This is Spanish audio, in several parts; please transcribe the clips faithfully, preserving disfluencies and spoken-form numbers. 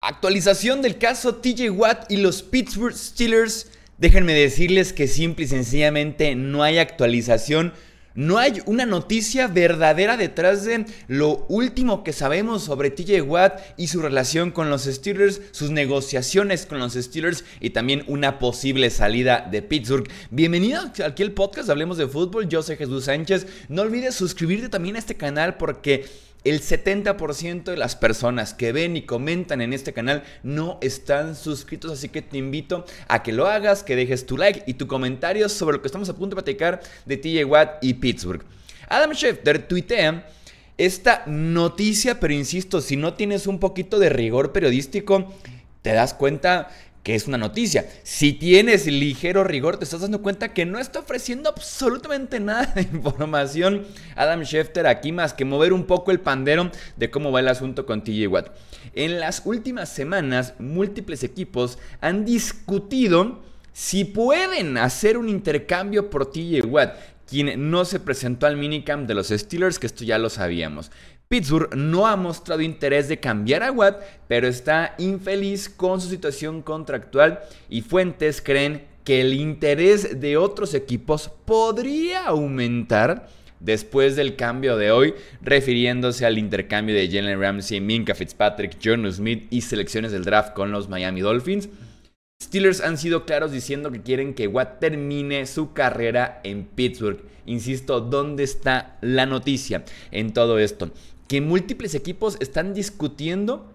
Actualización del caso T J Watt y los Pittsburgh Steelers. Déjenme decirles que simple y sencillamente no hay actualización. No hay una noticia verdadera detrás de lo último que sabemos sobre T J Watt y su relación con los Steelers, sus negociaciones con los Steelers y también una posible salida de Pittsburgh. Bienvenido aquí al podcast Hablemos de Fútbol, yo soy Jesús Sánchez. No olvides suscribirte también a este canal porque el setenta por ciento de las personas que ven y comentan en este canal no están suscritos, así que te invito a que lo hagas, que dejes tu like y tu comentario sobre lo que estamos a punto de platicar de T J Watt y Pittsburgh. Adam Schefter tuitea esta noticia, pero insisto, si no tienes un poquito de rigor periodístico, te das cuenta que es una noticia. Si tienes ligero rigor, te estás dando cuenta que no está ofreciendo absolutamente nada de información Adam Schefter aquí, más que mover un poco el pandero de cómo va el asunto con T J Watt. En las últimas semanas, múltiples equipos han discutido si pueden hacer un intercambio por T J Watt, quien no se presentó al minicamp de los Steelers, que esto ya lo sabíamos. Pittsburgh no ha mostrado interés de cambiar a Watt, pero está infeliz con su situación contractual y fuentes creen que el interés de otros equipos podría aumentar después del cambio de hoy, refiriéndose al intercambio de Jalen Ramsey, Minkah Fitzpatrick, Jonnu Smith y selecciones del draft con los Miami Dolphins. Steelers han sido claros diciendo que quieren que Watt termine su carrera en Pittsburgh. Insisto, ¿dónde está la noticia en todo esto? Que múltiples equipos están discutiendo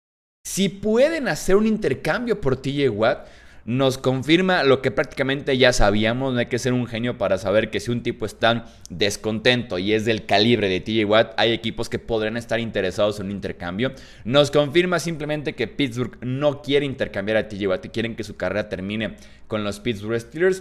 si pueden hacer un intercambio por T J Watt. Nos confirma lo que prácticamente ya sabíamos. No hay que ser un genio para saber que si un tipo está descontento y es del calibre de T J Watt, hay equipos que podrían estar interesados en un intercambio. Nos confirma simplemente que Pittsburgh no quiere intercambiar a T J Watt y quieren que su carrera termine con los Pittsburgh Steelers.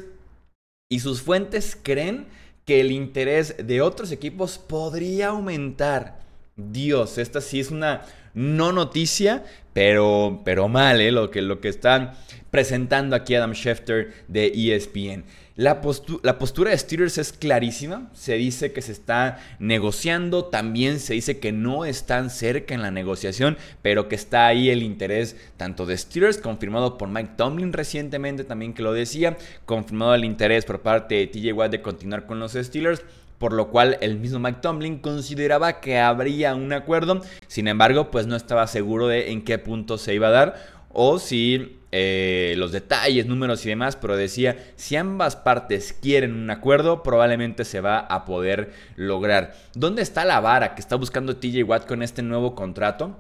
Y sus fuentes creen que el interés de otros equipos podría aumentar. Dios, esta sí es una no noticia, pero, pero mal, ¿eh? Lo que, lo que están presentando aquí Adam Schefter de E S P N. La, postu- la postura de Steelers es clarísima. Se dice que se está negociando. También se dice que no están cerca en la negociación, pero que está ahí el interés tanto de Steelers, confirmado por Mike Tomlin recientemente también que lo decía, confirmado el interés por parte de T J Watt de continuar con los Steelers, por lo cual el mismo Mike Tomlin consideraba que habría un acuerdo. Sin embargo, pues no estaba seguro de en qué punto se iba a dar o si eh, los detalles, números y demás, pero decía, si ambas partes quieren un acuerdo, probablemente se va a poder lograr. ¿Dónde está la vara que está buscando T J Watt con este nuevo contrato?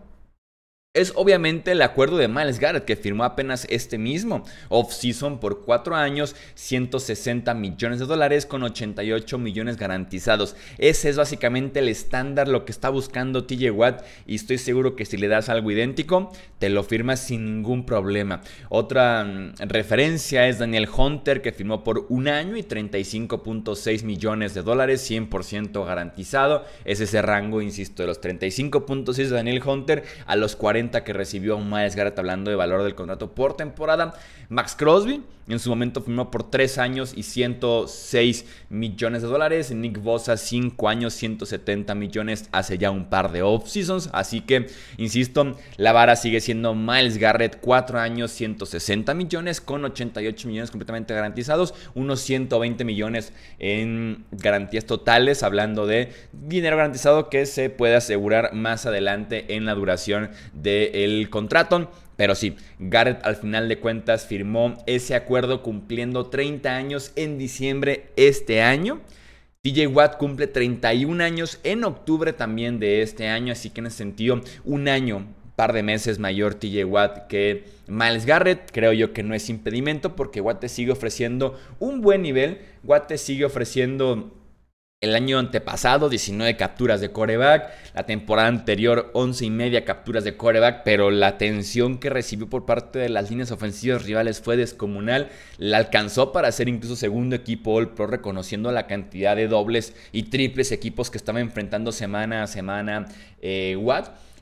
Es obviamente el acuerdo de Myles Garrett que firmó apenas este mismo off-season por cuatro años, ciento sesenta millones de dólares con ochenta y ocho millones garantizados. Ese es básicamente el estándar, lo que está buscando T J Watt, y estoy seguro que si le das algo idéntico, te lo firmas sin ningún problema. Otra um, referencia es Daniel Hunter, que firmó por un año y treinta y cinco punto seis millones de dólares, cien por ciento garantizado. Es ese rango, insisto, de los treinta y cinco punto seis de Daniel Hunter a los cuarenta que recibió Myles Garrett, hablando de valor del contrato por temporada. Max Crosby en su momento firmó por tres años y ciento seis millones de dólares. Nick Bosa cinco años, ciento setenta millones hace ya un par de off-seasons. Así que, insisto, la vara sigue siendo Myles Garrett, cuatro años, ciento sesenta millones con ochenta y ocho millones completamente garantizados. Unos ciento veinte millones en garantías totales, hablando de dinero garantizado que se puede asegurar más adelante en la duración del contrato. Pero sí, Garrett al final de cuentas firmó ese acuerdo cumpliendo treinta años en diciembre este año. T J Watt cumple treinta y un años en octubre también de este año, así que en ese sentido un año, par de meses mayor T J Watt que Myles Garrett. Creo yo que no es impedimento porque Watt te sigue ofreciendo un buen nivel. Watt te sigue ofreciendo el año antepasado diecinueve capturas de quarterback, la temporada anterior once y media capturas de quarterback, pero la atención que recibió por parte de las líneas ofensivas rivales fue descomunal. La alcanzó para ser incluso segundo equipo All Pro, reconociendo la cantidad de dobles y triples equipos que estaba enfrentando semana a semana eh, Watt.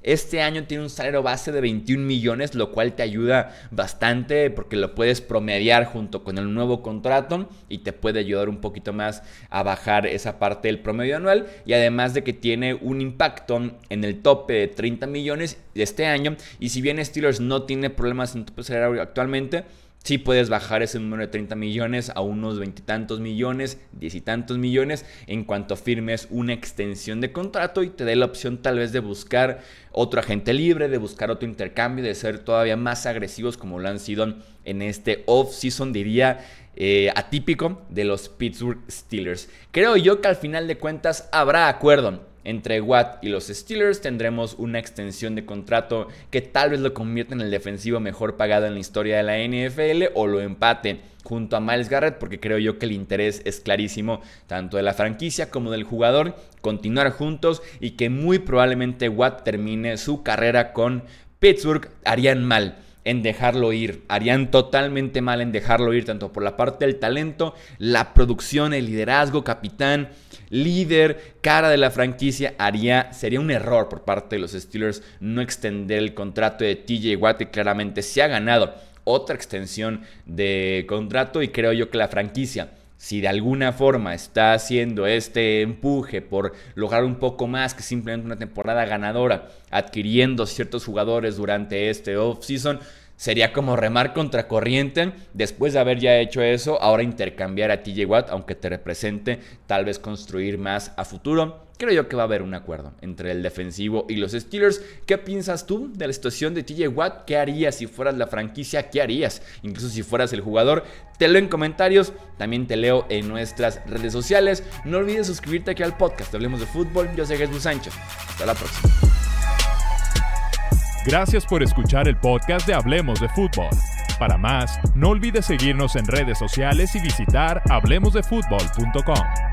Este año tiene un salario base de veintiún millones, lo cual te ayuda bastante porque lo puedes promediar junto con el nuevo contrato y te puede ayudar un poquito más a bajar esa parte del promedio anual. Y además de que tiene un impacto en el tope de treinta millones de este año. Y si bien Steelers no tiene problemas en tope salarial actualmente, sí puedes bajar ese número de treinta millones a unos veintitantos millones, diez y tantos millones en cuanto firmes una extensión de contrato y te dé la opción tal vez de buscar otro agente libre, de buscar otro intercambio, de ser todavía más agresivos como lo han sido en este off-season, diría eh, atípico de los Pittsburgh Steelers. Creo yo que al final de cuentas habrá acuerdo entre Watt y los Steelers. Tendremos una extensión de contrato que tal vez lo convierta en el defensivo mejor pagado en la historia de la N F L o lo empate junto a Myles Garrett, porque creo yo que el interés es clarísimo tanto de la franquicia como del jugador continuar juntos y que muy probablemente Watt termine su carrera con Pittsburgh. Harían mal en dejarlo ir, harían totalmente mal en dejarlo ir, tanto por la parte del talento, la producción, el liderazgo, capitán, líder, cara de la franquicia. Haría, sería un error por parte de los Steelers no extender el contrato de T J Watt, que claramente se ha ganado otra extensión de contrato, y creo yo que la franquicia, si de alguna forma está haciendo este empuje por lograr un poco más que simplemente una temporada ganadora, adquiriendo ciertos jugadores durante este off-season, sería como remar contra corriente. Después de haber ya hecho eso, ahora intercambiar a T J Watt, aunque te represente tal vez construir más a futuro. Creo yo que va a haber un acuerdo entre el defensivo y los Steelers. ¿Qué piensas tú de la situación de T J Watt? ¿Qué harías si fueras la franquicia? ¿Qué harías? Incluso si fueras el jugador. Te leo en comentarios, también te leo en nuestras redes sociales. No olvides suscribirte aquí al podcast Hablemos de Fútbol. Yo soy Jesús Sánchez. Hasta la próxima. Gracias por escuchar el podcast de Hablemos de Fútbol. Para más, no olvides seguirnos en redes sociales y visitar hablemos de fútbol punto com.